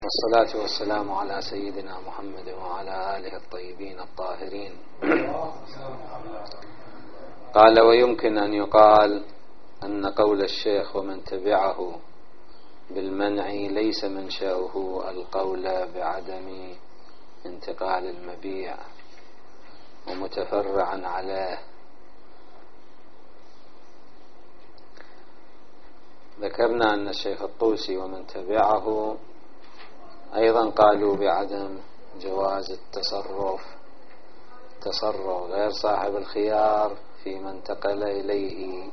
والصلاة والسلام على سيدنا محمد وعلى آله الطيبين الطاهرين. قال: ويمكن أن يقال أن قول الشيخ ومن تبعه بالمنع ليس منشأه القول بعدم انتقال المبيع ومتفرعا عليه. ذكرنا أن الشيخ الطوسي ومن تبعه أيضا قالوا بعدم جواز التصرف غير صاحب الخيار فيما انتقل إليه.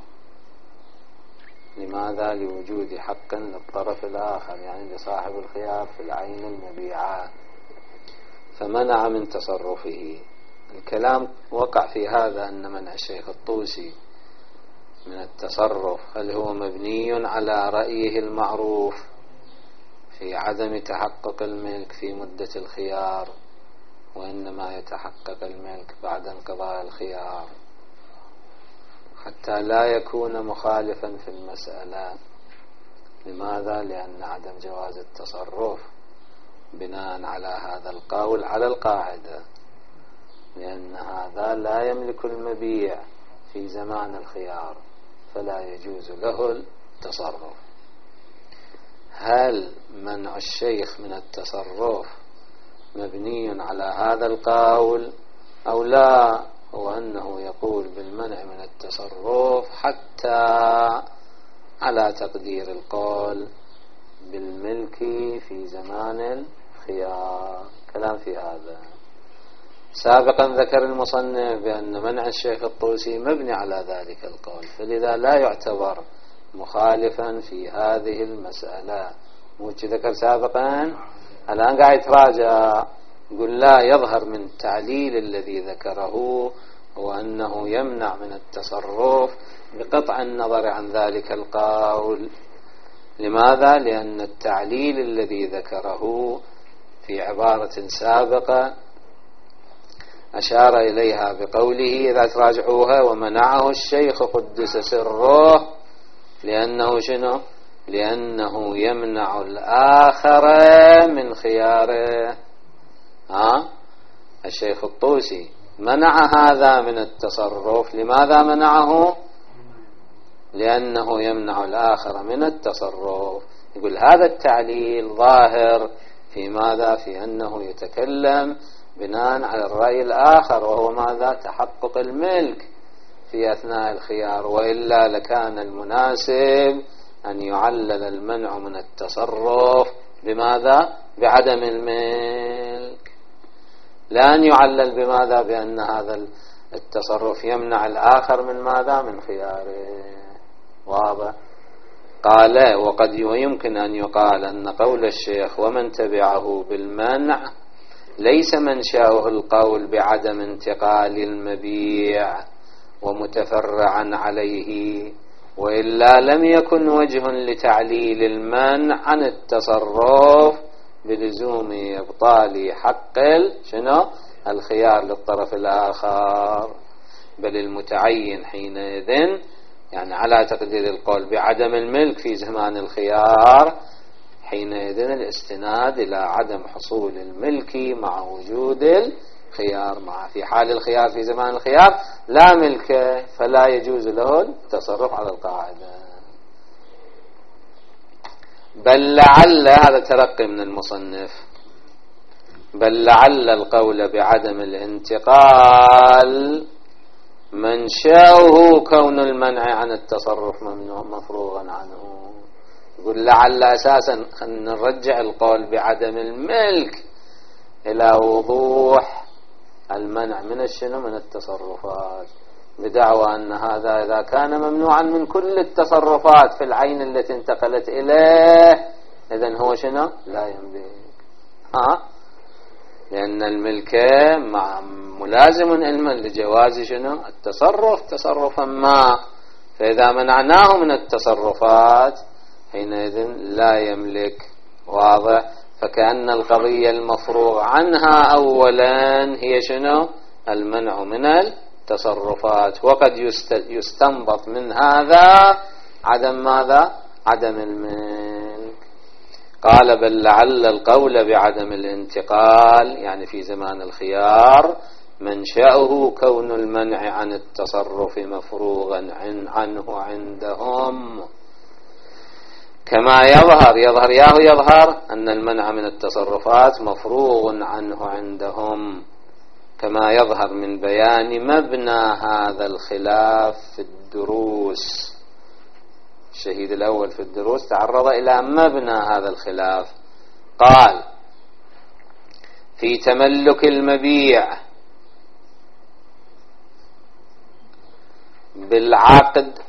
لماذا؟ لوجود حق للطرف الآخر، يعني لصاحب الخيار في العين المبيعة، فمنع من تصرفه. الكلام وقع في هذا أن منع الشيخ الطوسي من التصرف هل هو مبني على رأيه المعروف في عدم تحقق الملك في مدة الخيار، وإنما يتحقق الملك بعد انقضاء الخيار، حتى لا يكون مخالفا في المسألة. لماذا؟ لأن عدم جواز التصرف بناء على هذا القول على القاعدة، لأن هذا لا يملك المبيع في زمان الخيار فلا يجوز له التصرف. هل منع الشيخ من التصرف مبني على هذا القول أو لا؟ هو أنه يقول بالمنع من التصرف حتى على تقدير القول بالملك في زمان الخيار. كلام في هذا. سابقا ذكر المصنف بأن منع الشيخ الطوسي مبني على ذلك القول، فلذا لا يعتبر مخالفا في هذه المسألة. موش ذكر سابقا، الآن قاعد يتراجع، يقول لا يظهر من التعليل الذي ذكره هو أنه يمنع من التصرف بقطع النظر عن ذلك القول. لماذا؟ لأن التعليل الذي ذكره في عبارة سابقة أشار إليها بقوله إذا تراجعوها: ومنعه الشيخ قدس سره لأنه شنو؟ لأنه يمنع الآخر من خياره. الشيخ الطوسي منع هذا من التصرف. لماذا منعه؟ لأنه يمنع الآخر من التصرف. يقول هذا التعليل ظاهر في ماذا؟ في أنه يتكلم بناء على الرأي الآخر، وهو ماذا؟ تحقق الملك في أثناء الخيار، وإلا لكان المناسب أن يعلل المنع من التصرف بماذا؟ بعدم الملك، لا أن يعلل بماذا؟ بأن هذا التصرف يمنع الآخر من ماذا؟ من خياره. واضح؟ قال: ويمكن أن يقال أن قول الشيخ ومن تبعه بالمنع ليس منشأه القول بعدم انتقال المبيع ومتفرعا عليه، وإلا لم يكن وجه لتعليل المنع عن التصرف بلزوم إبطال حق الخيار للطرف الآخر، بل المتعين حينئذ يعني على تقدير القول بعدم الملك في زمان الخيار، حينئذ الاستناد إلى عدم حصول الملك مع وجود الخيار. في حال الخيار في زمان الخيار لا ملك، فلا يجوز له التصرف على القاعدة. بل لعل، هذا ترقي من المصنف، بل لعل القول بعدم الانتقال منشأه كون المنع عن التصرف ممنوع مفروغا عنه. يقول لعل أساسا أن نرجع القول بعدم الملك إلى وضوح المنع من من التصرفات، بدعوى أن هذا إذا كان ممنوعا من كل التصرفات في العين التي انتقلت إليه إذن هو لا يملك. لأن الملك ملازم علما لجواز التصرف تصرفا ما، فإذا منعناه من التصرفات حينئذ لا يملك. واضح؟ فكأن القضية المفروغ عنها أولا هي المنع من التصرفات، وقد يستنبط من هذا عدم ماذا؟ عدم الملك. قال بل لعل القول بعدم الانتقال يعني في زمان الخيار منشأه كون المنع عن التصرف مفروغا عنه عندهم، كما يظهر أن المنع من التصرفات مفروغ عنه عندهم، كما يظهر من بيان مبنى هذا الخلاف في الدروس. الشهيد الأول في الدروس تعرض إلى مبنى هذا الخلاف، قال في تملك المبيع بالعقد،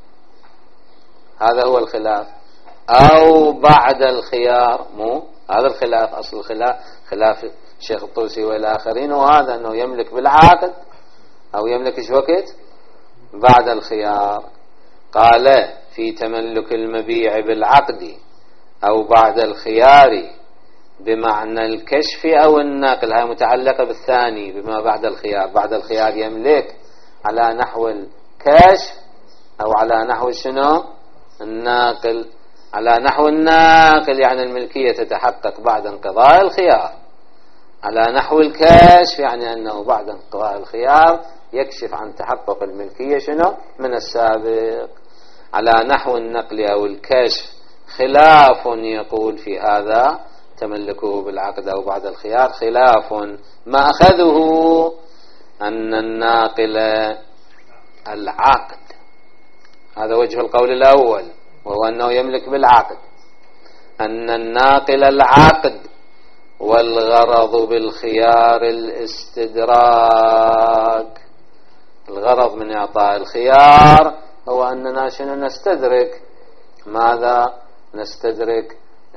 هذا هو الخلاف، أو بعد الخيار، مو هذا الخلاف، أصل الخلاف خلاف الشيخ الطوسي والآخرين، وهذا أنه يملك بالعقد أو يملك إيش وقت بعد الخيار. قال في تملك المبيع بالعقد أو بعد الخيار بمعنى الكشف أو النقل، هاي متعلقة بالثاني بما بعد الخيار. بعد الخيار يملك على نحو الكشف أو على نحو شنو الناقل. على نحو الناقل يعني الملكية تتحقق بعد انقضاء الخيار، على نحو الكشف يعني أنه بعد انقضاء الخيار يكشف عن تحقق الملكية شنو من السابق. على نحو النقل أو الكشف خلاف يقول في هذا تملكه بالعقد أو بعد الخيار خلاف، ما أخذه أن الناقل العقد، هذا وجه القول الأول، وهو أنه يملك بالعقد، أن الناقل العقد والغرض بالخيار الاستدراك. الغرض من إعطاء الخيار هو أننا شنو نستدرك، ماذا نستدرك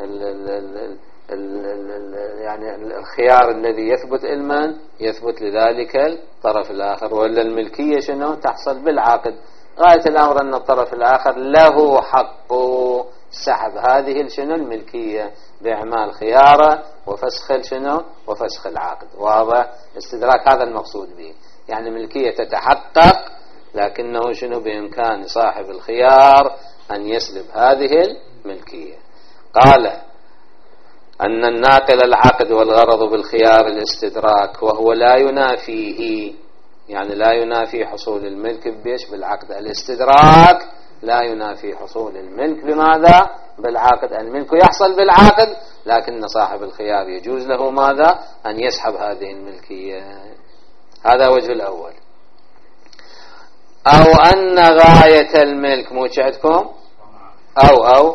يعني الخيار الذي يثبت لمن يثبت لذلك الطرف الآخر، ولا الملكية شنو تحصل بالعقد. غاية الأمر أن الطرف الآخر له حق سحب هذه شنو الملكية بإعمال خياره وفسخ شنو وفسخ العقد. واضح استدراك هذا المقصود به، يعني ملكية تتحقق لكنه شنو بإمكان صاحب الخيار أن يسلب هذه الملكية. قال أن الناقل العقد والغرض بالخيار الاستدراك، وهو لا ينافيه، يعني لا ينافي حصول الملك بيش بالعقد. الاستدراك لا ينافي حصول الملك بماذا بالعقد. الملك يحصل بالعقد لكن صاحب الخيار يجوز له ماذا أن يسحب هذه الملكية. هذا وجه الأول. أو أن غاية الملك، مو عندكم أو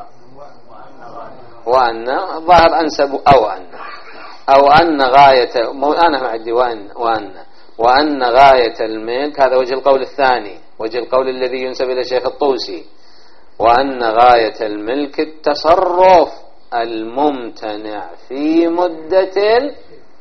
وأن ظاهر أنسب أو أن غاية، مو أنا ما عندي وأن غاية الملك، هذا وجه القول الثاني، وجه القول الذي ينسب إلى الشيخ الطوسي، وأن غاية الملك التصرف الممتنع في مدة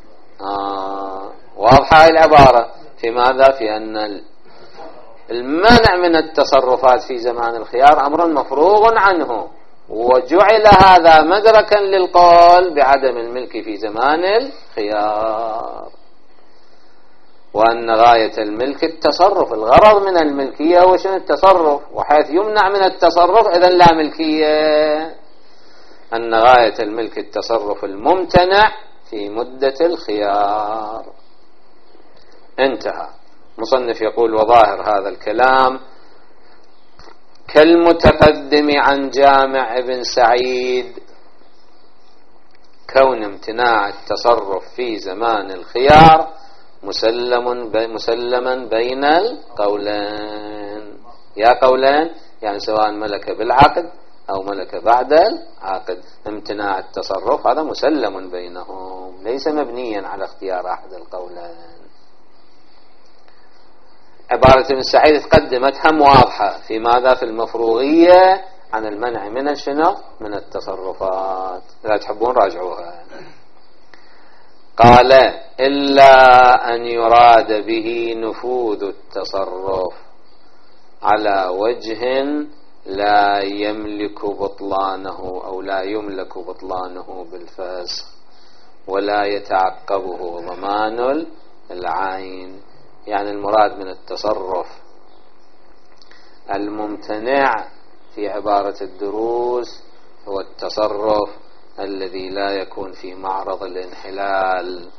واضحة العبارة في ماذا، في أن المنع من التصرفات في زمان الخيار أمر مفروغ عنه، وجعل هذا مدركا للقول بعدم الملك في زمان الخيار. وأن غاية الملك التصرف، الغرض من الملكية هو شنو التصرف، وحيث يمنع من التصرف إذن لا ملكية. أن غاية الملك التصرف الممتنع في مدة الخيار. انتهى. مصنف يقول وظاهر هذا الكلام كالمتقدم عن جامع ابن سعيد، كون امتناع التصرف في زمان الخيار مسلما بين القولين. يا قولين يعني سواء ملك بالعقد أو ملك بعد العقد، امتناع التصرف هذا مسلم بينهم، ليس مبنيا على اختيار أحد القولين. عبارة ابن سعيد تقدمت هم واضحة في ماذا، في المفروغية عن المنع من شنو من التصرفات، إذا تحبون راجعوها. قال إلا أن يراد به نفوذ التصرف على وجه لا يملك بطلانه أو لا يملك بطلانه بالفسخ ولا يتعقبه ضمان العين. يعني المراد من التصرف الممتنع في عبارة الدروس هو التصرف الذي لا يكون في معرض الانحلال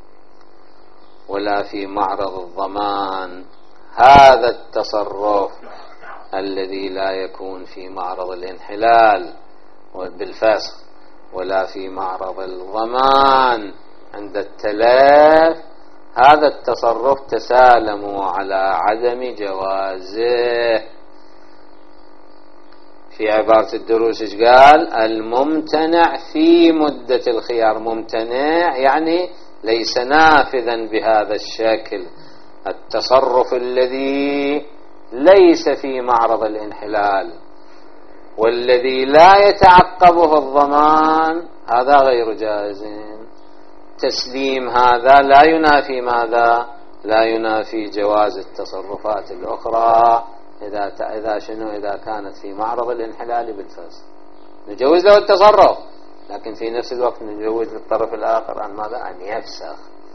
ولا في معرض الضمان. هذا التصرف الذي لا يكون في معرض الانحلال بالفسخ ولا في معرض الضمان عند التلف، هذا التصرف تسالموا على عدم جوازه. في عبارة الدروس ايش قال؟ الممتنع في مدة الخيار، ممتنع يعني ليس نافذا بهذا الشكل. التصرف الذي ليس في معرض الانحلال والذي لا يتعقبه الضمان هذا غير جائز. تسليم هذا لا ينافي ماذا؟ لا ينافي جواز التصرفات الأخرى إذا كانت في معرض الانحلال بالفسخ نجوز له التصرف، لكن في نفس الوقت نجوز للطرف الآخر أن ماذا؟ أن يفسخ.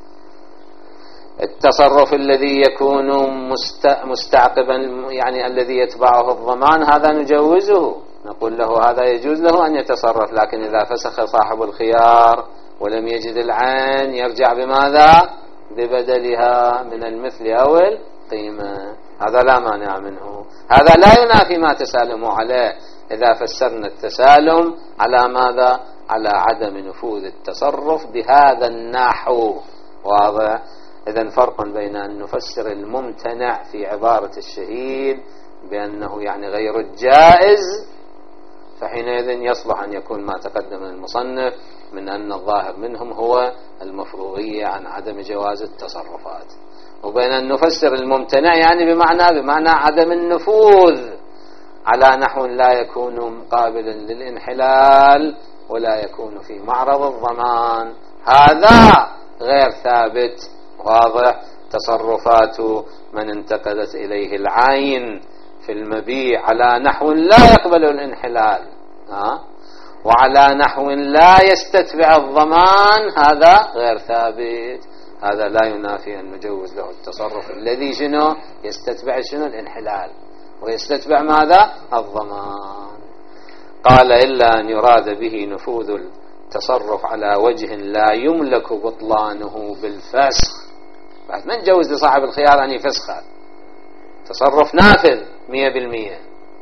التصرف الذي يكون مستعقبا يعني الذي يتبعه الضمان هذا نجوزه، نقول له هذا يجوز له أن يتصرف، لكن إذا فسخ صاحب الخيار ولم يجد العين يرجع بماذا؟ ببدلها من المثل أو القيمة، هذا لا مانع منه. هذا لا ينافي ما تسالموا عليه إذا فسرنا التسالم على ماذا؟ على عدم نفوذ التصرف بهذا النحو. واضح؟ إذن فرق بين أن نفسر الممتنع في عبارة الشهيد بأنه يعني غير الجائز، فحينئذ يصلح أن يكون ما تقدم من المصنف من أن الظاهر منهم هو المفروغية عن عدم جواز التصرفات، وبين أن نفسر الممتنع يعني بمعنى عدم النفوذ على نحو لا يكون قابلا للانحلال ولا يكون في معرض الضمان، هذا غير ثابت. واضح؟ تصرفات من انتقلت إليه العين في المبيع على نحو لا يقبل الانحلال وعلى نحو لا يستتبع الضمان هذا غير ثابت. هذا لا ينافي أن نجوز له التصرف الذي شنو؟ يستتبع شنو؟ الانحلال، ويستتبع ماذا؟ الضمان. قال إلا أن يراد به نفوذ التصرف على وجه لا يملك بطلانه بالفسخ. بعد ما نجوز لصاحب الخيار أن يفسخه، تصرف نافذ 100%،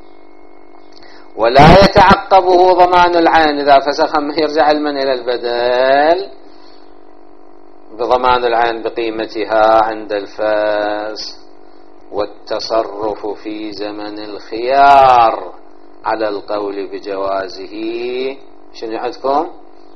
ولا يتعقبه ضمان العين إذا فسخ يرجع المن إلى البدل بضمان العين بقيمتها عند الفسخ. والتصرف في زمن الخيار على القول بجوازه شنو عندكم؟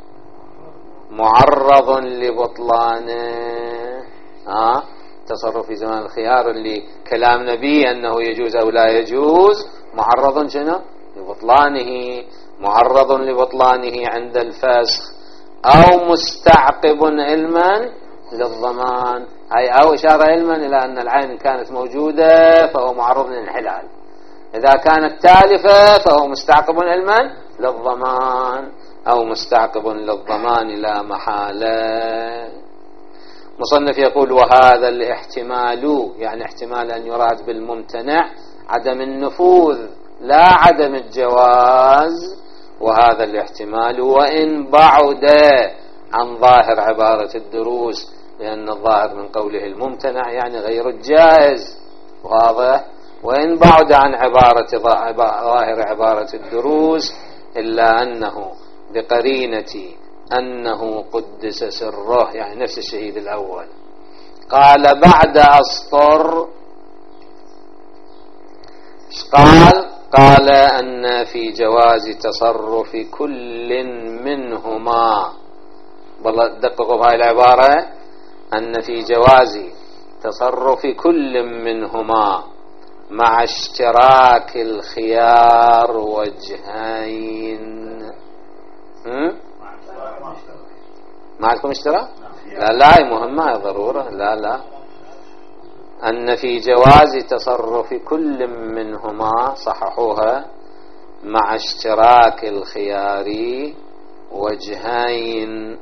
معرض لبطلانه. تصرف في زمان الخيار اللي كلام نبي أنه يجوز أو لا يجوز معرض شنو؟ لبطلانه، معرض لبطلانه عند الفسخ، أو مستعقب علما للضمان، أو إشارة علما إلى أن العين كانت موجودة فهو معرض للانحلال، إذا كانت تالفة فهو مستعقب علما للضمان أو مستعقب للضمان لا محالة. مصنف يقول وهذا الاحتمال يعني احتمال أن يراد بالممتنع عدم النفوذ لا عدم الجواز، وهذا الاحتمال وإن بعد عن ظاهر عبارة الدروس، لأن الظاهر من قوله الممتنع يعني غير الجائز. واضح؟ وإن بعد عن ظاهر عبارة الدروس إلا أنه بقرينة أنه قدس سره، يعني نفس الشهيد الأول قال بعد أسطر قال أن في جواز تصرف كل منهما، والله دققوا بهاي العبارة، أن في جواز تصرف كل منهما مع اشتراك الخيار وجهين. ما عندكم اشتراك؟ لا مهمة يا ضرورة. لا أن في جواز تصرف كل منهما صححوها مع اشتراك الخيار وجهين.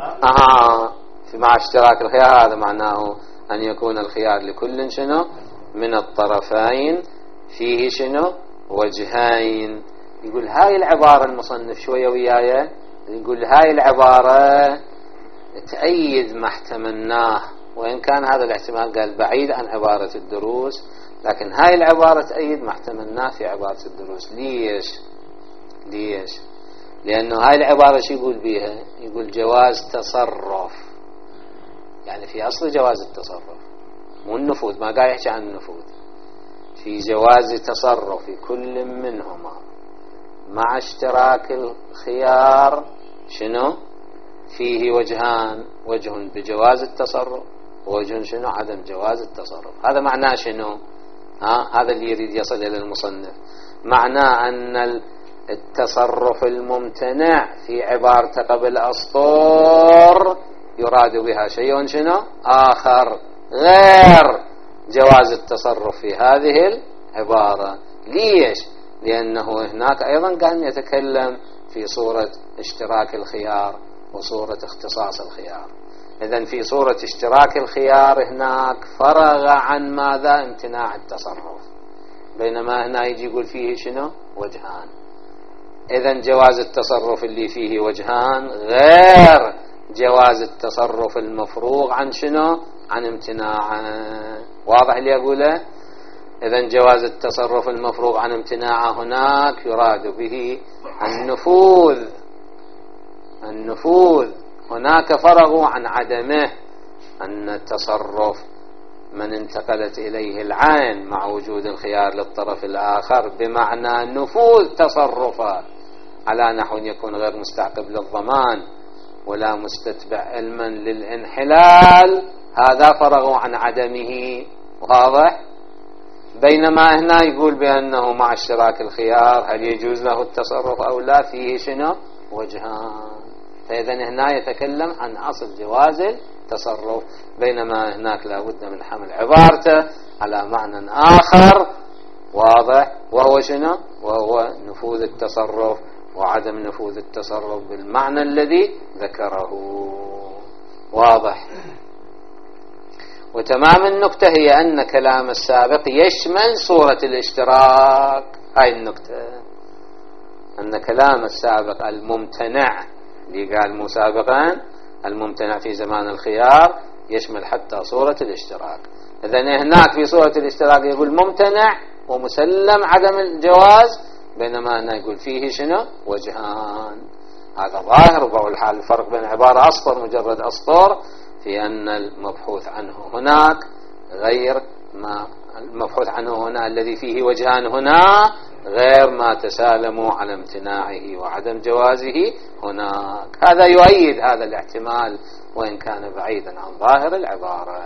في مع اشتراك الخيار هذا معناه أن يكون الخيار لكل شنو؟ من الطرفين فيه شنو؟ وجهين. يقول هاي العبارة المصنف شوية وياي، يقول هاي العبارة تأيد ما احتملناه، وإن كان هذا الاحتمال قال بعيد عن عبارة الدروس، لكن هاي العبارة تأيد ما احتملناه في عبارة الدروس. ليش؟ لأنه هاي العبارة شو يقول بيها؟ يقول جواز تصرف، يعني في أصل جواز التصرف مو النفوذ، ما قاعد يحكي عن النفوذ، في جواز تصرف كل منهما مع اشتراك الخيار شنو؟ فيه وجهان، وجه بجواز التصرف ووجه شنو؟ عدم جواز التصرف. هذا معناه شنو؟ هذا اللي يريد يصل إلى المصنف، معناه أن التصرف الممتنع في عبارة قبل أسطور يراد بها شيء شنو؟ آخر غير جواز التصرف في هذه العبارة. ليش؟ لأنه هناك أيضا كان يتكلم في صورة اشتراك الخيار وصورة اختصاص الخيار. إذن في صورة اشتراك الخيار هناك فرغ عن ماذا؟ امتناع التصرف، بينما هنا يجي يقول فيه شنو؟ وجهان. إذن جواز التصرف اللي فيه وجهان غير جواز التصرف المفروغ عن شنو؟ عن امتناع. واضح اللي أقوله؟ إذن جواز التصرف المفروغ عن امتناع هناك يراد به النفوذ. هناك فرغوا عن عدمه، أن التصرف من انتقلت إليه العين مع وجود الخيار للطرف الآخر بمعنى نفوذ تصرفه على نحو يكون غير مستعقب للضمان ولا مستتبع علما للانحلال، هذا فرغوا عن عدمه. واضح؟ بينما هنا يقول بأنه مع اشتراك الخيار هل يجوز له التصرف أو لا، فيه شنو؟ وجهان. فإذا هنا يتكلم عن أصل جواز التصرف، بينما هناك لا بد من حمل عبارته على معنى آخر واضح، وهو شنو؟ وهو نفوذ التصرف وعدم نفوذ التصرف بالمعنى الذي ذكره. واضح؟ وتمام النكتة هي أن كلام السابق يشمل صورة الاشتراك. هاي النكتة، أن كلام السابق الممتنع اللي قال مو سابقا الممتنع في زمان الخيار يشمل حتى صورة الاشتراك. إذن هناك في صورة الاشتراك يقول ممتنع ومسلم عدم الجواز، بينما هنا يقول فيه شنو؟ وجهان. هذا ظاهر وبقول حال الفرق بين عبارة أسطر مجرد أسطر في أن المبحوث عنه هناك غير ما المبحوث عنه هنا الذي فيه وجهان هنا غير ما تسالموا على امتناعه وعدم جوازه هناك. هذا يؤيد هذا الاحتمال وإن كان بعيدا عن ظاهر العبارة.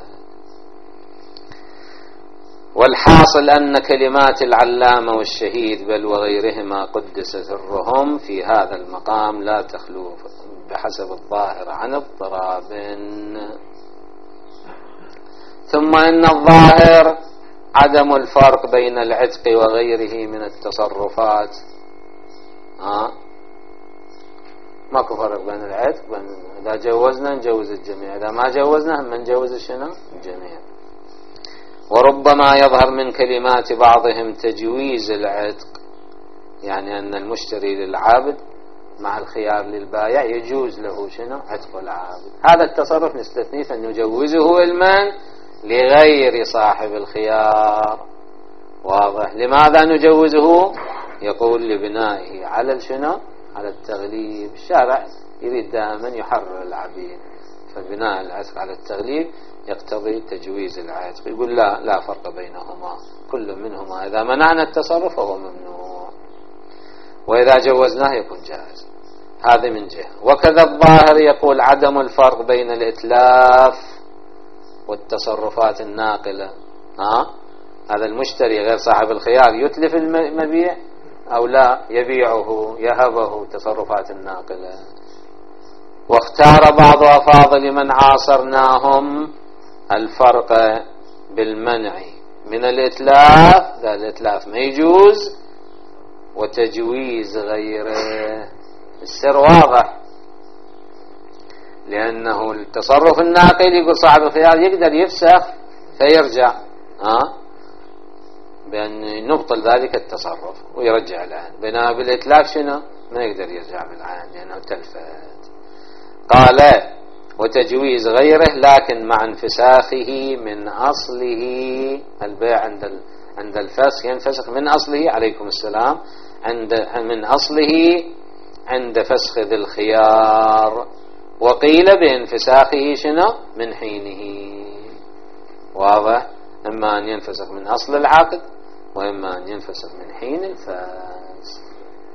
والحاصل أن كلمات العلامة والشهيد بل وغيرهما قدس سرهم في هذا المقام لا تخلو بحسب الظاهر عن اضطراب. ثم إن الظاهر عدم الفرق بين العتق وغيره من التصرفات. ماكو فرق بين العتق إذا جوزنا نجوز الجميع، إذا ما جوزنا هم نجوز شنو؟ الجميع. وربما يظهر من كلمات بعضهم تجويز العتق، يعني أن المشتري للعابد مع الخيار للبائع يجوز له شنو؟ عتق العابد. هذا التصرف نستثنيه فنجوزه علما لغير صاحب الخيار. واضح؟ لماذا نجوزه؟ يقول لبنائه على شنو؟ على التغليب. الشارع يريد دائما يحرر العبيد، فبناء العتق على التغليب يقتضي تجويز العتق. يقول لا فرق بينهما، كل منهما إذا منعنا التصرف فهو ممنوع، وإذا جوزناه يكون جائز. هذا من جهة. وكذا الظاهر يقول عدم الفرق بين الإتلاف والتصرفات الناقلة. هذا المشتري غير صاحب الخيار يتلف المبيع أو لا يبيعه يهبه، تصرفات الناقلة. واختار بعض أفاضل من عاصرناهم الفرق بالمنع من الإتلاف، لا الإتلاف ما يجوز، وتجويز غيره. السر واضح، لأنه التصرف الناقل يقول صاحب الخيار يقدر يفسخ فيرجع، بأن نبطل ذلك التصرف ويرجع العين، بينما بالإتلاف شنو؟ ما يقدر يرجع بالعين لأنه تلفت. قال وتجويز غيره لكن مع انفساخه من أصله. البيع عند الفسخ ينفسخ من أصله، عليكم السلام، من أصله عند فسخ ذي الخيار. وقيل بانفساخه شنو؟ من حينه. واضح؟ إما أن ينفسخ من أصل العقد وإما أن ينفسخ من حين الفسخ.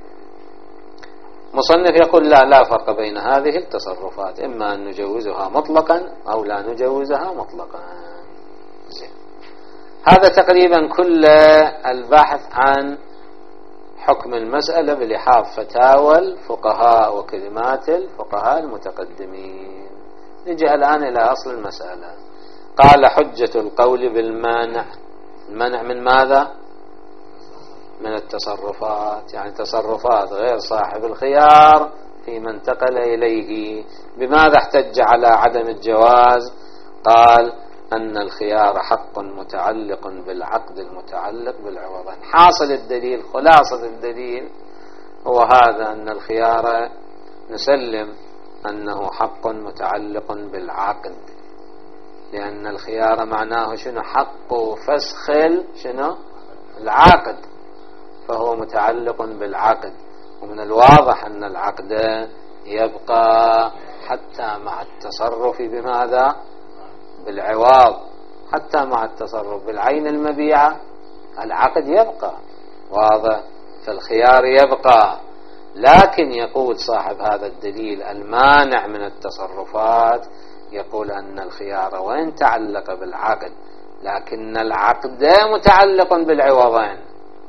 مصنف يقول لا فرق بين هذه التصرفات، إما أن نجوزها مطلقا أو لا نجوزها مطلقا. زين. هذا تقريبا كل البحث عن حكم المسألة بلحاظ فتاوى الفقهاء وكلمات الفقهاء المتقدمين. نجي الآن إلى أصل المسألة. قال حجة القول بالمانع. المنع من ماذا؟ من التصرفات، يعني تصرفات غير صاحب الخيار فيما انتقل إليه. بماذا احتج على عدم الجواز؟ قال أن الخيار حق متعلق بالعقد المتعلق بالعوضين. حاصل الدليل، خلاصة الدليل هو هذا، أن الخيار نسلم أنه حق متعلق بالعقد، لأن الخيار معناه شنو؟ حق فسخ شنو؟ العقد، فهو متعلق بالعقد. ومن الواضح أن العقد يبقى حتى مع التصرف بماذا؟ بالعوض، حتى مع التصرف بالعين المبيعة العقد يبقى. واضح؟ فالخيار يبقى. لكن يقول صاحب هذا الدليل المانع من التصرفات، يقول أن الخيار وإن تعلق بالعقد لكن العقد متعلق بالعوضين.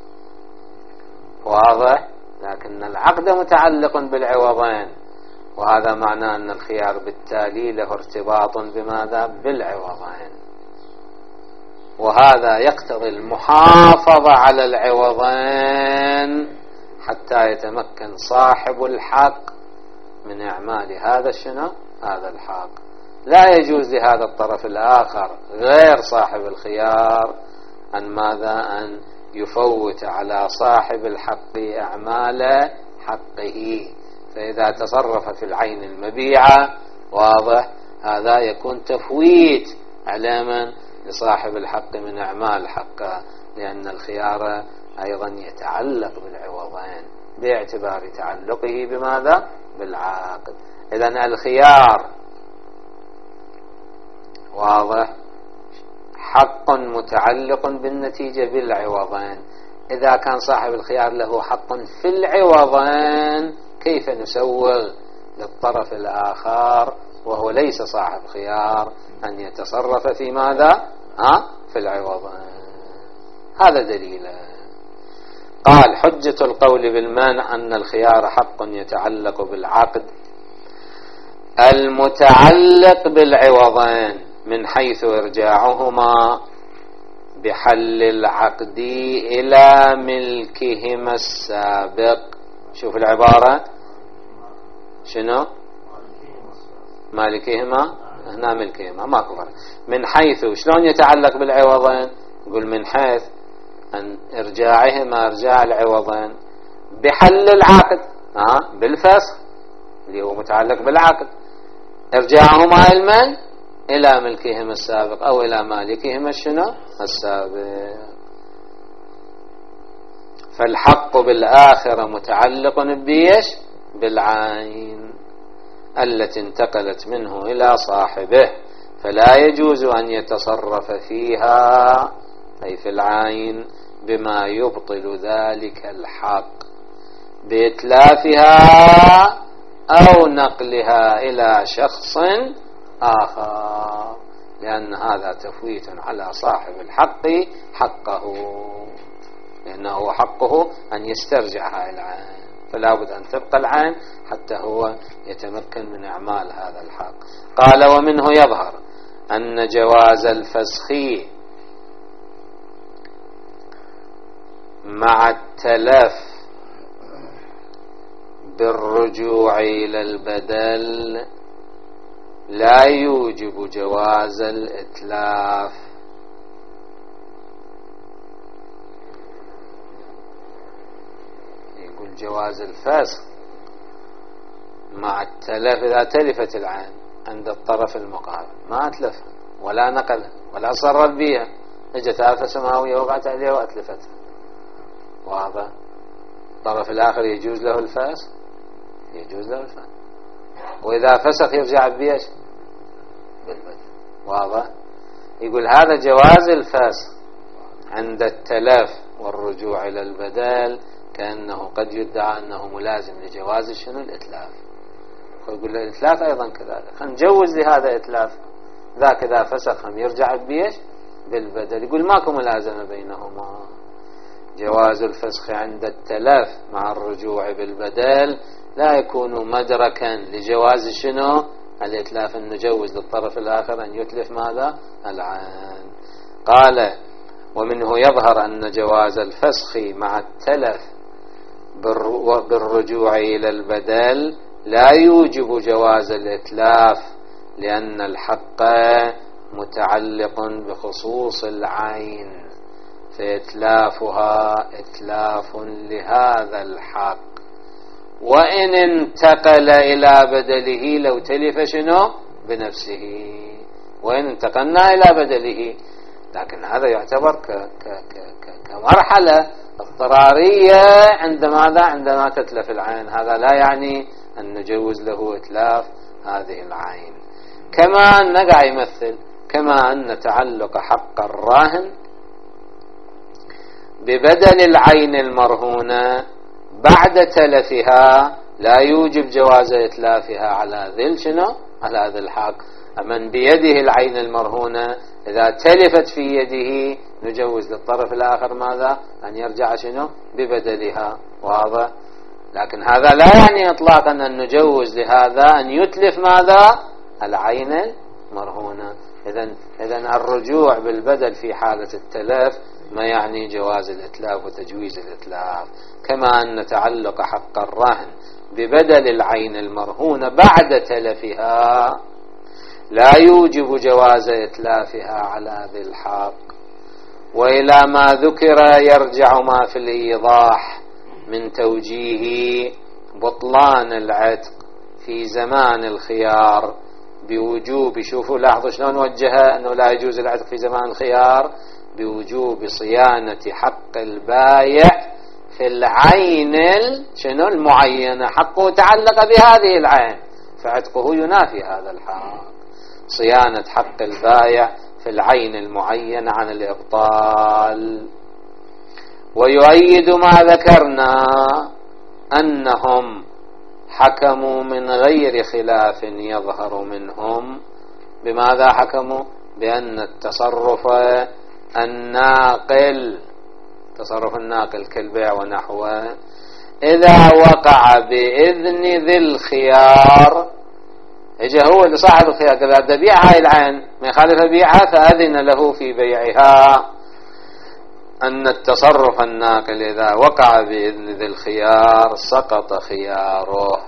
واضح؟ لكن العقد متعلق بالعوضين، وهذا معناه أن الخيار بالتالي له ارتباط بماذا؟ بالعوضين. وهذا يقتضي المحافظة على العوضين حتى يتمكن صاحب الحق من إعمال هذا شنو؟ هذا الحق. لا يجوز لهذا الطرف الآخر غير صاحب الخيار أن ماذا؟ أن يفوت على صاحب الحق أعمال حقه. فإذا تصرف في العين المبيعة، واضح، هذا يكون تفويت على من؟ لصاحب الحق من أعمال حقه، لأن الخيار أيضا يتعلق بالعوضين باعتبار تعلقه بماذا؟ بالعقد. إذن الخيار واضح حق متعلق بالنتيجة بالعوضين. إذا كان صاحب الخيار له حق في العوضين، كيف نسوغ للطرف الآخر وهو ليس صاحب خيار أن يتصرف في ماذا؟ في العوضين. هذا دليل. قال حجة القول بالمانع أن الخيار حق يتعلق بالعقد المتعلق بالعوضين من حيث إرجاعهما بحل العقد إلى ملكهما السابق. شوف العبارة شنو؟ مالكهما، هنا ملكهما ما كفر. من حيث شلون يتعلق بالعوضين؟ يقول من حيث أن إرجاعهما، إرجاع العوضين بحل العقد بالفسخ اللي هو متعلق بالعقد، إرجاعهما المن إلى ملكهما السابق أو إلى مالكهما شنو؟ السابق. فالحق بالآخرة متعلق بيش؟ بالعين التي انتقلت منه إلى صاحبه، فلا يجوز أن يتصرف فيها أي في العين بما يبطل ذلك الحق بإتلافها أو نقلها إلى شخص آخر، لأن هذا تفويت على صاحب الحق حقه، لأنه حقه أن يسترجعها العين، فلا بد أن تبقى العين حتى هو يتمكن من إعمال هذا الحق. قال ومنه يظهر أن جواز الفسخ مع التلف بالرجوع إلى البدل لا يوجب جواز الإتلاف. يقول جواز الفسخ مع التلف إذا تلفت العين عند الطرف المقابل، ما أتلفها ولا نقلها ولا صرف بها، اجت آفة سماوية وقعت عليها وأتلفتها، واضح؟ الطرف الآخر يجوز له الفسخ، يجوز له الفسخ، وإذا فسخ يرجع بيش بالبدل، واضح؟ يقول هذا جواز الفسخ عند التلف والرجوع إلى البدل كأنه قد يدعى أنه ملازم لجواز شنو الإتلاف، يقول له الإتلاف أيضا كذلك، نجوز لهذا إتلاف، ذاك إذا فسخ هم يرجع بيش بالبدل، يقول ماكو ملازمة بينهما. جواز الفسخ عند التلف مع الرجوع بالبدل لا يكون مدركا لجواز شنو الإتلاف، أن نجوز للطرف الآخر أن يتلف ماذا العين. قال ومنه يظهر أن جواز الفسخ مع التلف بالرجوع إلى البدل لا يوجب جواز الإتلاف، لأن الحق متعلق بخصوص العين، فإتلافها إتلاف لهذا الحق، وإن انتقل إلى بدله لو تلف شنو بنفسه، وإن انتقلنا إلى بدله، لكن هذا يعتبر كمرحلة اضطرارية عندما تتلف العين، هذا لا يعني أن نجوز له إتلاف هذه العين. كما أن قاعد يمثل كما أن تعلق حق الراهن ببدل العين المرهونة بعد تلفها لا يوجب جواز إتلافها على ذي شنو على ذي الحق. من بيده العين المرهونة إذا تلفت في يده نجوز للطرف الآخر ماذا أن يرجع شنو ببدلها، واضح؟ لكن هذا لا يعني إطلاقا أن نجوز لهذا أن يتلف ماذا العين المرهونة. إذن الرجوع بالبدل في حالة التلف ما يعني جواز الإتلاف وتجويز الإتلاف. كما أن تعلق حق الرهن ببدل العين المرهونة بعد تلفها لا يوجب جواز إتلافها على ذي الحق. وإلى ما ذكر يرجع ما في الإيضاح من توجيه بطلان العتق في زمان الخيار بوجوب، شوفوا لاحظوا شلون وجهها أنه لا يجوز العتق في زمان الخيار، بوجوب صيانة حق البايع في العين شنو المعينة، حقه تعلق بهذه العين فعتقه ينافي هذا الحق. صيانة حق البايع في العين المعينة عن الإبطال. ويؤيد ما ذكرنا أنهم حكموا من غير خلاف يظهر منهم. بماذا حكموا؟ بأن التصرف الناقل، تصرف الناقل كالبيع ونحوه، إذا وقع بإذن ذي الخيار، إجا هو اللي صاحب الخيار قال أبدأ بيع هاي العين ما يخالف بيعها فأذن له في بيعها، أن التصرف الناقل إذا وقع بإذن ذي الخيار سقط خياره.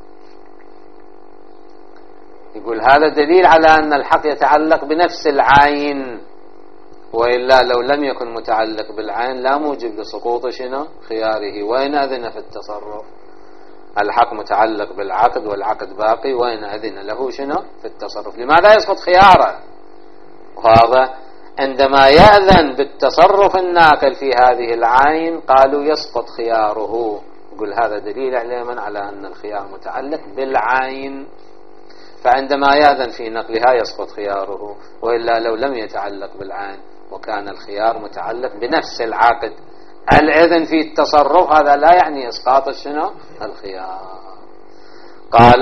يقول هذا دليل على أن الحق يتعلق بنفس العين، وإلا لو لم يكن متعلق بالعين لا موجب لسقوط شنو خياره. وإن أذن في التصرف الحق متعلق بالعقد والعقد باقي، وإن أذن له شنو في التصرف لماذا يسقط خياره؟ وهذا عندما يأذن بالتصرف الناقل في هذه العين قالوا يسقط خياره. يقول هذا دليل علما على أن الخيار متعلق بالعين، فعندما يأذن في نقلها يسقط خياره، وإلا لو لم يتعلق بالعين وكان الخيار متعلق بنفس العقد. الإذن في التصرف هذا لا يعني إسقاط شنو الخيار. قال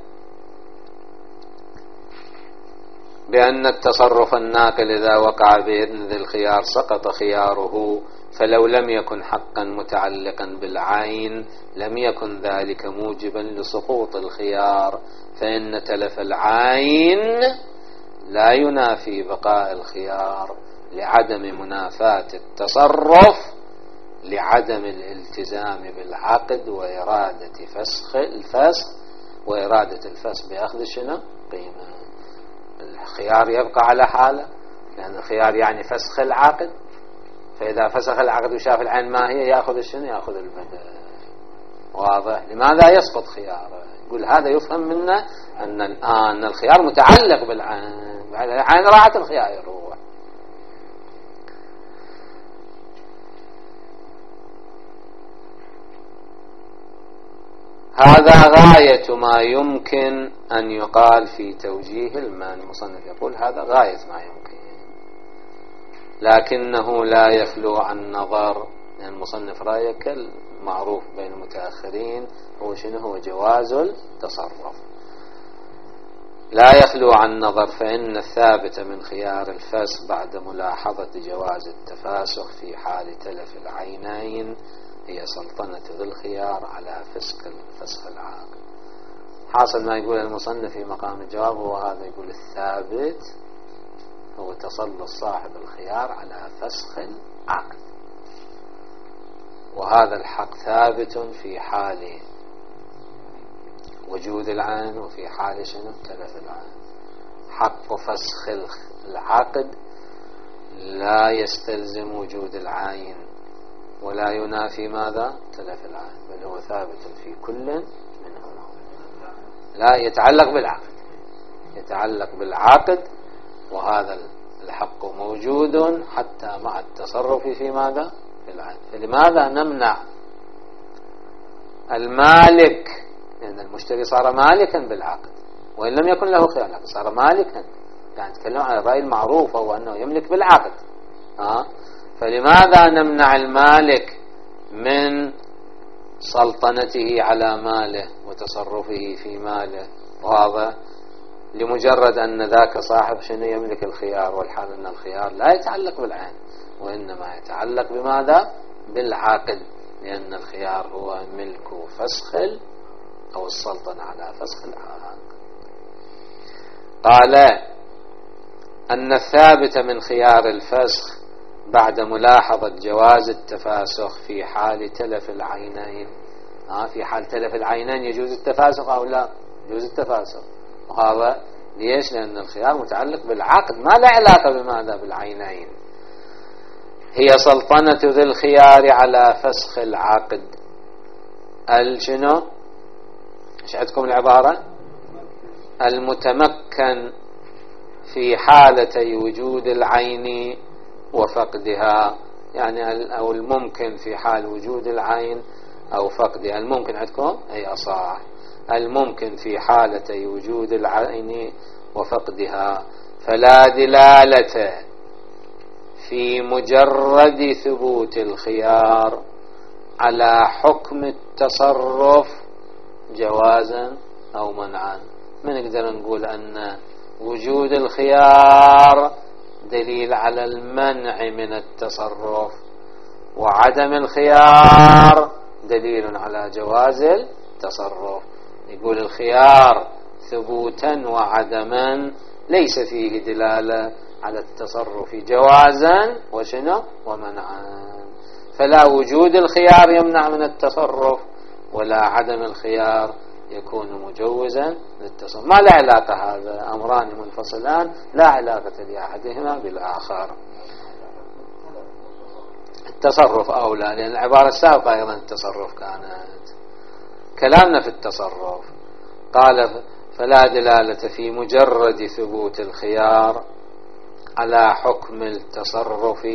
بأن التصرف الناقل إذا وقع بإذن ذي الخيار سقط خياره، فلو لم يكن حقا متعلقا بالعين لم يكن ذلك موجبا لسقوط الخيار، فإن تلف العين لا ينافي بقاء الخيار لعدم منافاة التصرف لعدم الالتزام بالعقد وإرادة الفسخ بأخذ شنو قيمة. الخيار يبقى على حاله، لأن الخيار يعني فسخ العقد، فإذا فسخ العقد وشاف العين ما هي يأخذ شنو يأخذ البدل. واضح؟ لماذا يسقط خياره؟ يقول هذا يفهم منه أن الآن الخيار متعلق بالعين، العين راحت الخيار يروح. هذا غاية ما يمكن أن يقال في توجيه المعنى. المصنف يقول هذا غاية ما يمكن، لكنه لا يخلو عن نظر. يعني المصنف رأيه كالمعروف بين المتأخرين هو شنو؟ هو جواز التصرف، لا يخلو عن نظر. فإن الثابت من خيار الفسخ بعد ملاحظة جواز التفاسخ في حال تلف العينين هي سلطنة ذي الخيار على فسخ العاقد. حاصل ما يقول المصنف في مقام الجواب هو هذا، يقول الثابت هو تسلط صاحب الخيار على فسخ العقد، وهذا الحق ثابت في حال وجود العين وفي حال شنو؟ تلف العين. حق فسخ العقد لا يستلزم وجود العين ولا ينافي ماذا؟ تلف العين، بل هو ثابت في كل منهما. لا يتعلق بالعقد، يتعلق بالعقد، وهذا الحق موجود حتى مع التصرف في ماذا؟ في العين. فلماذا نمنع المالك؟ لأن المشتري صار مالكا بالعقد وإن لم يكن له خيار، لكن صار مالكا. يعني نتكلم عن الرأي المعروف هو أنه يملك بالعقد. فلماذا نمنع المالك من سلطنته على ماله وتصرفه في ماله؟ وهذا لمجرد أن ذاك صاحب شنو؟ يملك الخيار، والحال أن الخيار لا يتعلق بالعين وإنما يتعلق بماذا؟ بالعقد، لأن الخيار هو ملك فسخ أو السلطنة على فسخ العقد. قال أن الثابت من خيار الفسخ بعد ملاحظة جواز التفاسخ في حال تلف العينين. في حال تلف العينين يجوز التفاسخ أو لا؟ يجوز التفاسخ. وهذا ليش؟ لأن الخيار متعلق بالعقد، ما له علاقة بماذا؟ بالعينين. هي سلطنة ذي الخيار على فسخ العقد. شنو؟ ايش عندكم العبارة؟ المتمكن في حالتي وجود العين وفقدها، يعني أو الممكن في حال وجود العين أو فقدها. الممكن عندكم أي أصح، الممكن في حالتي وجود العين وفقدها. فلا دلالة في مجرد ثبوت الخيار على حكم التصرف جوازا أو منعا. ما نقدر نقول أن وجود الخيار دليل على المنع من التصرف، وعدم الخيار دليل على جواز التصرف. يقول الخيار ثبوتا وعدما ليس فيه دلالة على التصرف جوازا وشنو؟ ومنعا. فلا وجود الخيار يمنع من التصرف، ولا عدم الخيار يكون مجوزا للتصرف. ما لا علاقة، هذا أمران منفصلان لا علاقة لأحدهما بالآخر. التصرف أولى، لأن العبارة السابقة أيضا التصرف كانت. كلامنا في التصرف قال فلا دلالة في مجرد ثبوت الخيار على حكم التصرف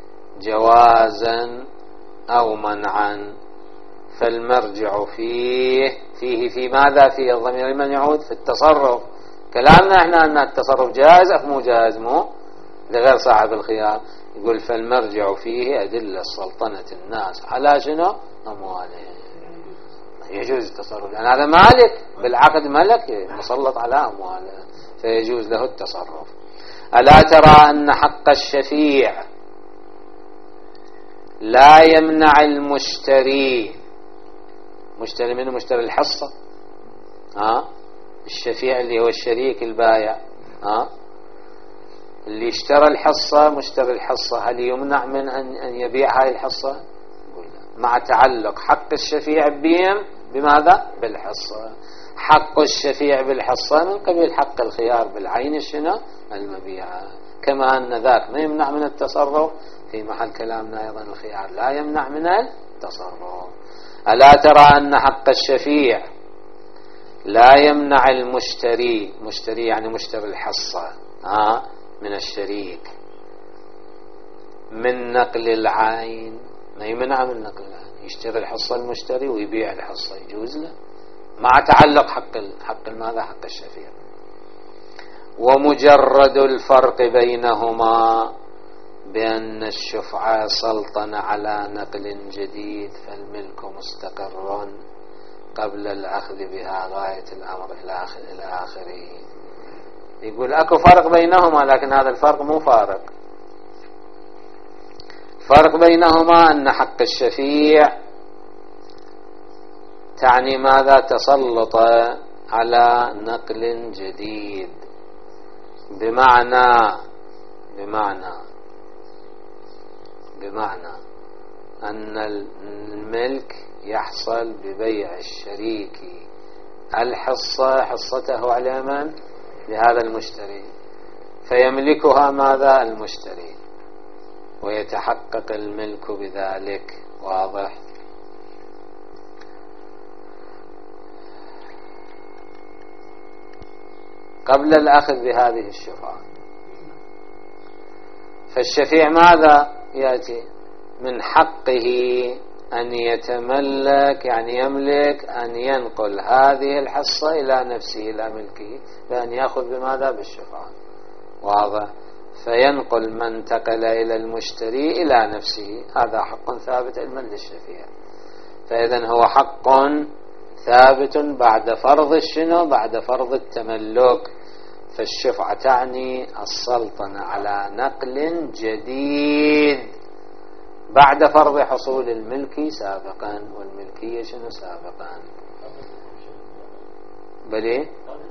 جوازا أو منعا، فالمرجع فيه في ماذا؟ في الضمير من يعود؟ في التصرف. كلامنا احنا أن التصرف جائز أو مو جائز؟ مو لغير صاحب الخيار. يقول فالمرجع فيه أدلة سلطنة الناس على شنو؟ أموالهم. يجوز التصرف لأن هذا مالك بالعقد، ملك مسلط على أمواله، فيجوز له التصرف. ألا ترى أن حق الشفيع لا يمنع المشتري. مشتري منه؟ مشتري الحصة. الشفيع اللي هو الشريك البايع، اللي اشترى الحصة، مشتري الحصة، هل يمنع من أن يبيع هاي الحصة؟ مع تعلق حق الشفيع بهم بماذا؟ بالحصة. حق الشفيع بالحصة من قبيل حق الخيار بالعين شنو؟ المبيعة. كما أن ذاك ما يمنع من التصرف، في محل كلامنا أيضا الخيار لا يمنع من التصرف. ألا ترى أن حق الشفيع لا يمنع المشتري، مشتري يعني مشتري الحصة من الشريك، من نقل العين، ما يمنع من نقل العين، يشتري الحصة المشتري ويبيع الحصة، يجوز له مع تعلق حق ماذا؟ حق الشفيع. ومجرد الفرق بينهما بأن الشفعة سلطن على نقل جديد فالملك مستقر قبل الأخذ بها غاية الأمر إلى آخره. يقول أكو فرق بينهما، لكن هذا الفرق مو فارق. فرق بينهما أن حق الشفيع تعني ماذا؟ تسلط على نقل جديد، بمعنى أن الملك يحصل ببيع الشريك حصته على من؟ لهذا المشتري، فيملكها ماذا؟ المشتري، ويتحقق الملك بذلك. واضح؟ قبل الأخذ بهذه الشفعة، فالشفيع ماذا يأتي؟ من حقه أن يتملك، يعني يملك أن ينقل هذه الحصة إلى نفسه، إلى ملكه، بأن يأخذ بماذا؟ بالشفعة. واضح؟ فينقل ما انتقل إلى المشتري إلى نفسه، هذا حق ثابت علما للشفيع. فإذن هو حق ثابت بعد فرض الشنو؟ بعد فرض التملك. فالشفعة تعني السلطنة على نقل جديد بعد فرض حصول الملك سابقا، والملكية شنو سابقا؟ بلي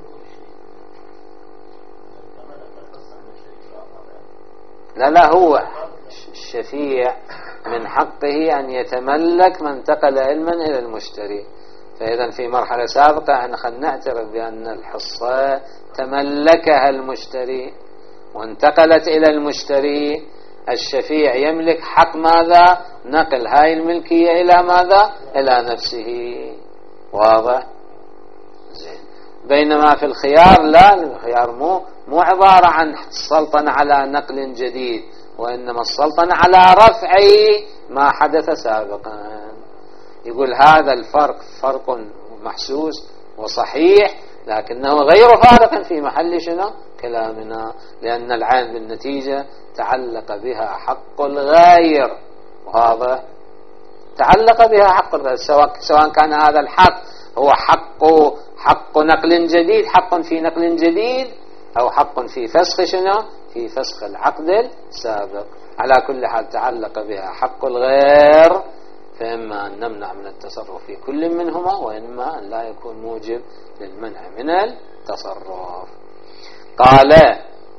لا هو الشفيع من حقه أن يتملك من انتقل علما إلى المشتري. فإذا في مرحلة سابقة خلينا نعترف بأن الحصة تملكها المشتري وانتقلت إلى المشتري، الشفيع يملك حق ماذا؟ نقل هاي الملكية إلى ماذا؟ إلى نفسه. واضح؟ زين. بينما في الخيار لا، الخيار مو عبارة عن السلطنة على نقل جديد، وإنما السلطنة على رفع ما حدث سابقا. يقول هذا الفرق فرق محسوس وصحيح، لكنه غير فارق في محل شنو؟ كلامنا، لأن العين بالنتيجة تعلق بها حق الغير. واضح؟ تعلق بها حق الغير، سواء كان هذا الحق هو حق نقل جديد، حق في نقل جديد، أو حق في فسخ شنو؟ في فسخ العقد السابق. على كل حال تعلق بها حق الغير، فإما أن نمنع من التصرف في كل منهما، وإما أن لا يكون موجب للمنع من التصرف. قال: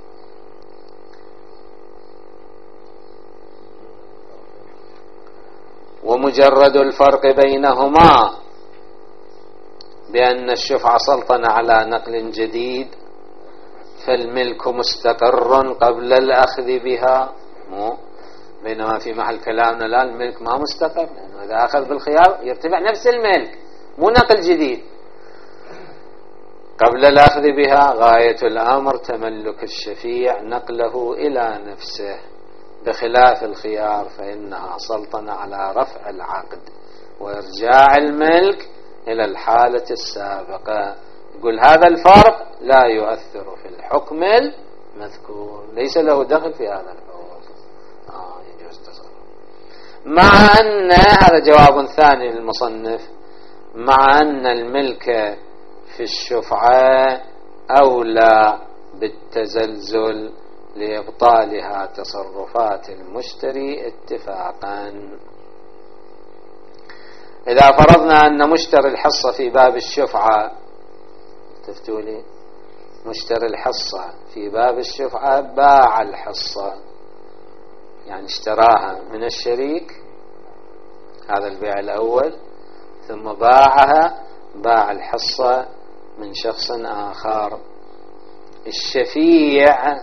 ومجرد الفرق بينهما بأن الشفعة سلطنة على نقل جديد فالملك مستقر قبل الأخذ بها، بينما في محل كلامنا لا، الملك ما مستقر، لأنه إذا أخذ بالخيار يرتفع نفس الملك، مو نقل جديد. قبل الأخذ بها غاية الأمر تملك الشفيع نقله إلى نفسه، بخلاف الخيار فإنها سلطنة على رفع العقد وإرجاع الملك إلى الحالة السابقة. يقول هذا الفرق لا يؤثر في الحكم المذكور، ليس له دخل في هذا الحكم. يجوز تصرف. مع أن هذا جواب ثاني للمصنف، مع أن الملك في الشفعة أولى بالتزلزل لإبطالها تصرفات المشتري اتفاقا. إذا فرضنا أن مشتري الحصة في باب الشفعة، تفتولي مشتري الحصة في باب الشفعة باع الحصة، يعني اشتراها من الشريك، هذا البيع الأول، ثم باع الحصة من شخص آخر. الشفيع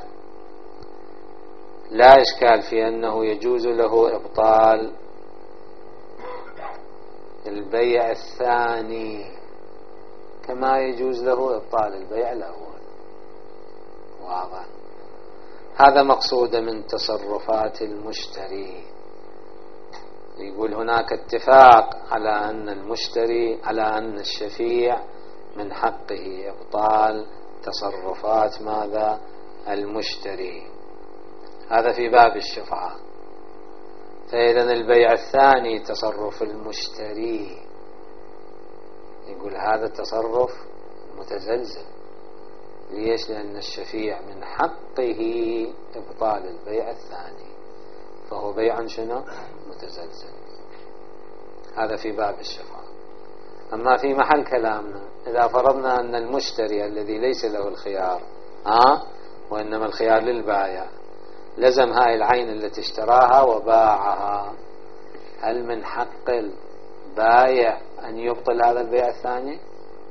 لا إشكال في أنه يجوز له البيع الثاني كما يجوز له إبطال البيع الأول. واضح؟ هذا مقصود من تصرفات المشتري. يقول هناك اتفاق على أن الشفيع من حقه إبطال تصرفات ماذا؟ المشتري. هذا في باب الشفعة. فإذا البيع الثاني تصرف المشتري، يقول هذا التصرف متزلزل. ليش؟ لأن الشفيع من حقه إبطال البيع الثاني، فهو بيع شنو؟ متزلزل. هذا في باب الشفعة. أما في محل كلامنا، إذا فرضنا أن المشتري الذي ليس له الخيار وإنما الخيار للبائع لزم هاي العين التي اشتراها وباعها، هل من حق البائع أن يبطل هذا البيع الثاني؟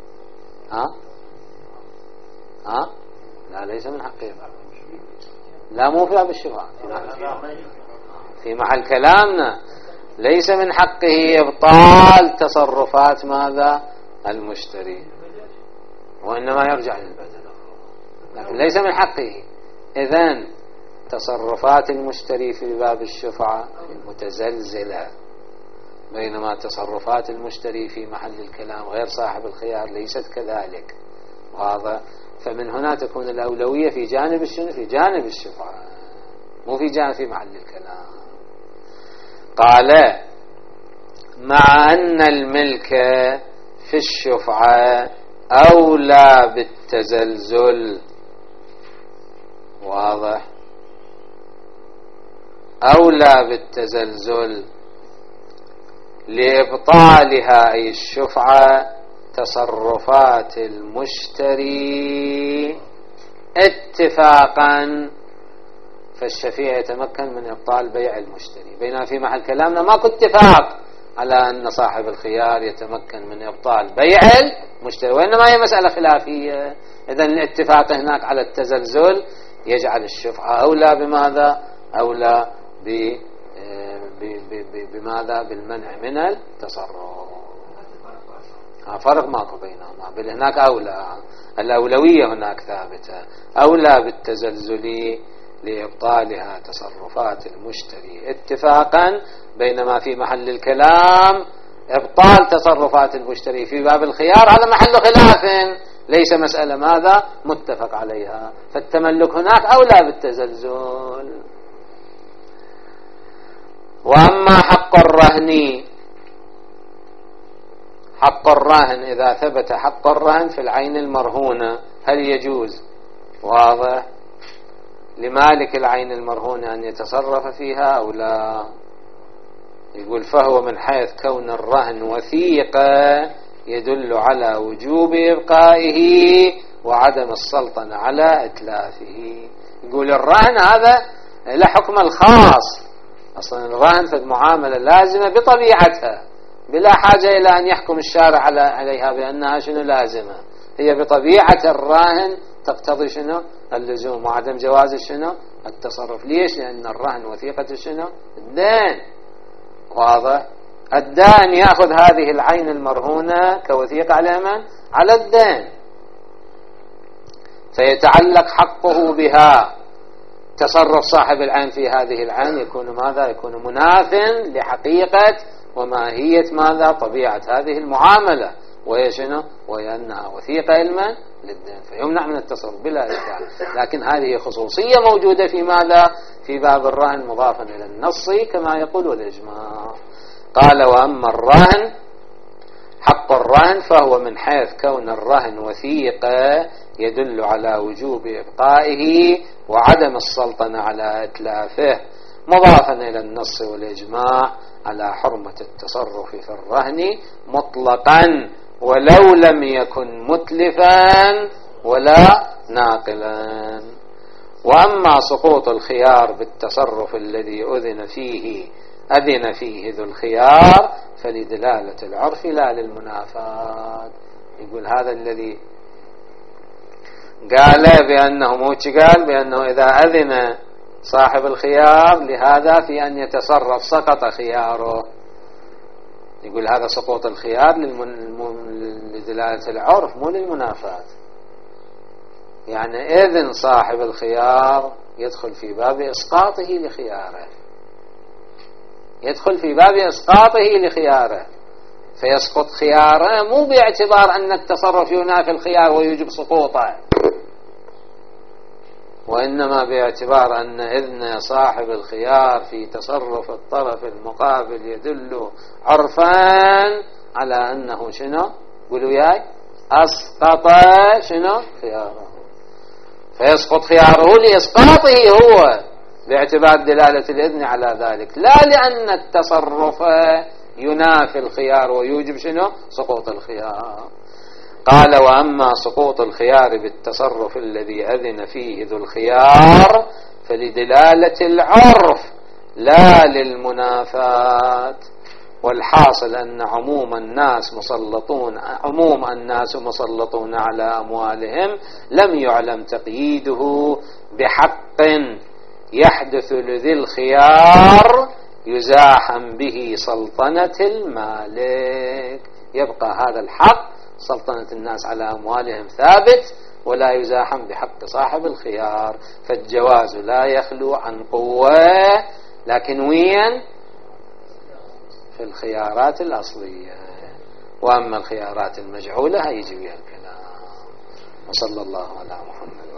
لا، ليس من حقه. لا، مو في باب الشفعة. في محل كلامنا ليس من حقه إبطال تصرفات ماذا؟ المشتري، وإنما يرجع للبدل، لكن ليس من حقه. إذن تصرفات المشتري في باب الشفعة متزلزلة، بينما تصرفات المشتري في محل الكلام غير صاحب الخيار ليست كذلك. واضح؟ فمن هنا تكون الأولوية في جانب في جانب الشفعة، مو في محل الكلام. قال مع أن الملك في الشفعة أولى بالتزلزل. واضح؟ أولى بالتزلزل لإبطالها أي الشفعة تصرفات المشتري اتفاقا، فالشفيع يتمكن من إبطال بيع المشتري. بينما في محل كلامنا ماكو اتفاق على أن صاحب الخيار يتمكن من إبطال بيع المشتري، وإنما هي مسألة خلافية. إذن الاتفاق هناك على التزلزل يجعل الشفعة أولى بماذا؟ أولى بماذا؟ بالمنع من التصرف. فرق ماكو بينهما، بل هناك أولى، الأولوية هناك ثابتة، أولى بالتزلزل لإبطالها تصرفات المشتري اتفاقا، بينما في محل الكلام إبطال تصرفات المشتري في باب الخيار هذا محل خلاف، ليس مسألة ماذا؟ متفق عليها، فالتملك هناك أولى بالتزلزل. وأما حق الرهن إذا ثبت حق الرهن في العين المرهونة هل يجوز؟ واضح؟ لمالك العين المرهونة أن يتصرف فيها أو لا؟ يقول فهو من حيث كون الرهن وثيقة يدل على وجوب إبقائه وعدم السلطنة على إتلافه. يقول الرهن هذا له حكم الخاص، أصلا الرهن في المعاملة لازمة بطبيعتها، بلا حاجة إلى أن يحكم الشارع عليها بأنها شنو لازمة، هي بطبيعة الراهن تقتضي شنو؟ اللزوم وعدم جواز شنو؟ التصرف. ليش؟ لأن الرهن وثيقة شنو؟ الدين. واضح؟ الدين يأخذ هذه العين المرهونة كوثيقة على من؟ على الدين، فيتعلق حقه بها. تصرف صاحب العين في هذه العين يكون ماذا؟ يكون مناف لحقيقة وماهية ماذا؟ طبيعة هذه المعاملة، وهي شنو؟ وهي أنها وثيقة علما للدين، فيمنع من التصرف بلا إشكال. لكن هذه خصوصية موجودة في ماذا؟ في باب الرهن مضافا إلى النص كما يقول الإجماع. قال وأما الرهن حق الرهن فهو من حيث كون الرهن وثيقة يدل على وجوب إبقائه وعدم السلطنة على إتلافه، مضافا إلى النص والإجماع على حرمة التصرف في الرهن مطلقا ولو لم يكن متلفا ولا ناقلا. وأما سقوط الخيار بالتصرف الذي أذن فيه ذو الخيار فلدلالة العرف لا للمنافاة. يقول هذا الذي قال بأنه إذا أذن صاحب الخيار لهذا في أن يتصرف سقط خياره. يقول هذا سقوط الخيار لدلالة العرف مو للمنافاة. يعني إذن صاحب الخيار يدخل في باب إسقاطه لخياره، يدخل في باب إسقاطه لخياره، فيسقط خياره مو باعتبار أن التصرف ينافي الخيار ويوجب سقوطه، وإنما باعتبار أن إذن صاحب الخيار في تصرف الطرف المقابل يدل عرفا على أنه شنو؟ قولوا ياي أسقط شنو؟ خياره، فيسقط خياره لإسقاطه هو باعتبار دلالة الإذن على ذلك، لا لأن التصرف ينافي الخيار ويوجب شنو؟ سقوط الخيار. قال وأما سقوط الخيار بالتصرف الذي أذن فيه ذو الخيار فلدلالة العرف لا للمنافاة. والحاصل أن عموم الناس مسلطون على أموالهم لم يعلم تقييده بحق يحدث لذي الخيار يزاحم به سلطنة المالك. يبقى هذا الحق سلطنة الناس على أموالهم ثابت ولا يزاحم بحق صاحب الخيار، فالجواز لا يخلو عن قوة، لكن وين؟ في الخيارات الأصلية. وأما الخيارات المجعولة هيجي بها الكلام. وصلى الله على محمد.